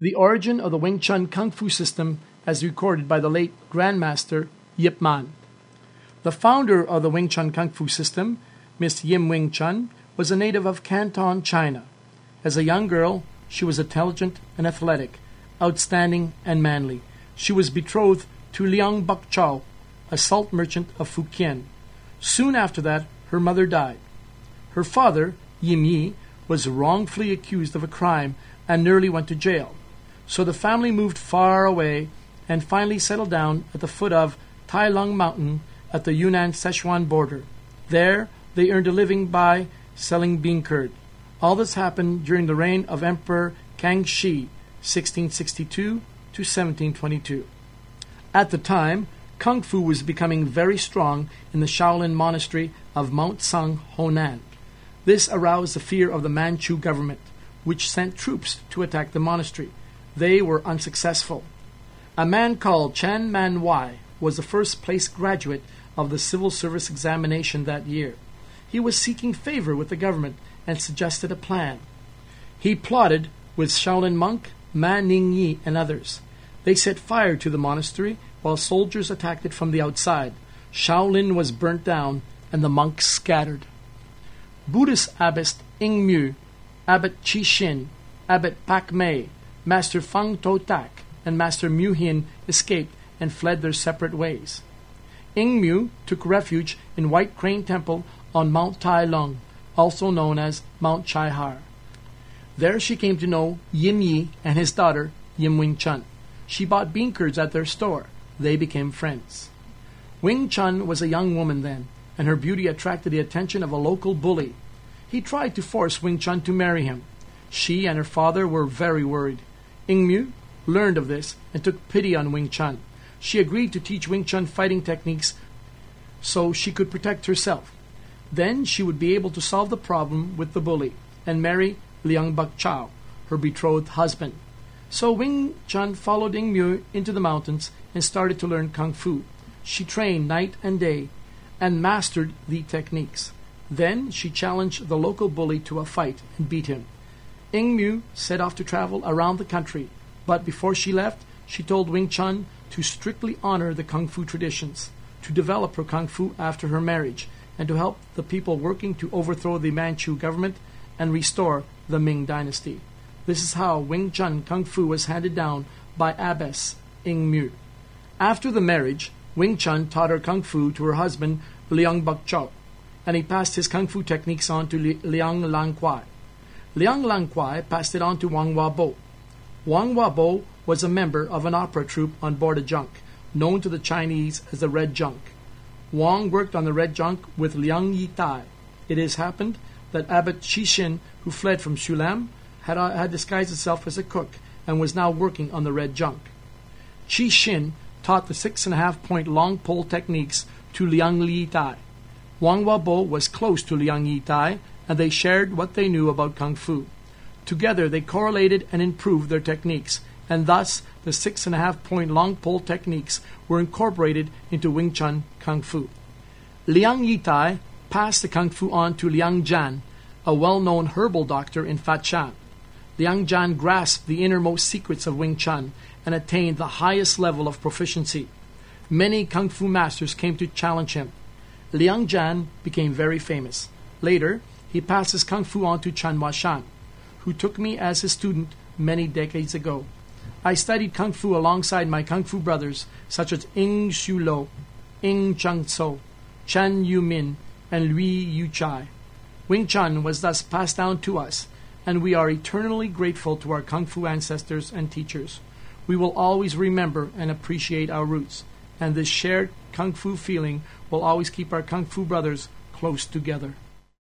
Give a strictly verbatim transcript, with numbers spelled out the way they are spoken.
The origin of the Wing Chun Kung Fu system as recorded by the late Grandmaster Yip Man. The founder of the Wing Chun Kung Fu system, Miss Yim Wing Chun, was a native of Canton, China. As a young girl, she was intelligent and athletic, outstanding and manly. She was betrothed to Liang Bak Chow, a salt merchant of Fukien. Soon after that, her mother died. Her father, Yim Yi, was wrongfully accused of a crime and nearly went to jail. So the family moved far away and finally settled down at the foot of Tai Lung Mountain at the Yunnan-Sichuan border. There, they earned a living by selling bean curd. All this happened during the reign of Emperor Kangxi, sixteen sixty-two to seventeen twenty-two. At the time, Kung Fu was becoming very strong in the Shaolin Monastery of Mount Sung, Honan. This aroused the fear of the Manchu government, which sent troops to attack the monastery. They were unsuccessful. A man called Chan Man Wai was the first place graduate of the civil service examination that year. He was seeking favor with the government and suggested a plan. He plotted with Shaolin monk Ma Ning Yi and others. They set fire to the monastery while soldiers attacked it from the outside. Shaolin was burnt down and the monks scattered. Buddhist abbot Ing Mu, Abbot Chi Shin, Abbot Pak Mei, Master Fang To Tak, and Master Mu Hin escaped and fled their separate ways. Ing Mu took refuge in White Crane Temple on Mount Tai Lung, also known as Mount Chai Har. There she came to know Yim Yi and his daughter, Yim Wing Chun. She bought bean curds at their store. They became friends. Wing Chun was a young woman then, and her beauty attracted the attention of a local bully. He tried to force Wing Chun to marry him. She and her father were very worried. Ing Mu learned of this and took pity on Wing Chun. She agreed to teach Wing Chun fighting techniques so she could protect herself. Then she would be able to solve the problem with the bully and marry Liang Bak Chow, her betrothed husband. So Wing Chun followed Ing Mu into the mountains and started to learn Kung Fu. She trained night and day and mastered the techniques. Then she challenged the local bully to a fight and beat him. Ing Mu set off to travel around the country, but before she left, she told Wing Chun to strictly honor the Kung Fu traditions, to develop her Kung Fu after her marriage, and to help the people working to overthrow the Manchu government and restore the Ming dynasty. This is how Wing Chun Kung Fu was handed down by Abbess Ing Mu. After the marriage, Wing Chun taught her Kung Fu to her husband Liang Bak Chow, and he passed his Kung Fu techniques on to Li- Liang Lang Kwai. Liang Lang Kwai passed it on to Wang Wabo. Wang Wabo was a member of an opera troupe on board a junk, known to the Chinese as the Red Junk. Wang worked on the Red Junk with Liang Yi Tai. It has happened that Abbot Chi Shin, who fled from Shulam, had, uh, had disguised himself as a cook and was now working on the Red Junk. Chi Shin taught the six and a half point long pole techniques to Liang Yi Tai. Wang Wabo was close to Liang Yi Tai, and they shared what they knew about Kung Fu. Together they correlated and improved their techniques, and thus the six and a half point long pole techniques were incorporated into Wing Chun Kung Fu. Liang Yi Tai passed the Kung Fu on to Liang Jan, a well-known herbal doctor in Fatshan. Liang Jan grasped the innermost secrets of Wing Chun and attained the highest level of proficiency. Many Kung Fu masters came to challenge him. Liang Jan became very famous. Later, he passed his Kung Fu on to Chan Hua Shan, who took me as his student many decades ago. I studied Kung Fu alongside my Kung Fu brothers such as Ing Shu Lo, Ing Chung Tso, Chan Yu Min, and Lui Yu Chai. Wing Chun was thus passed down to us, and we are eternally grateful to our Kung Fu ancestors and teachers. We will always remember and appreciate our roots, and this shared Kung Fu feeling will always keep our Kung Fu brothers close together.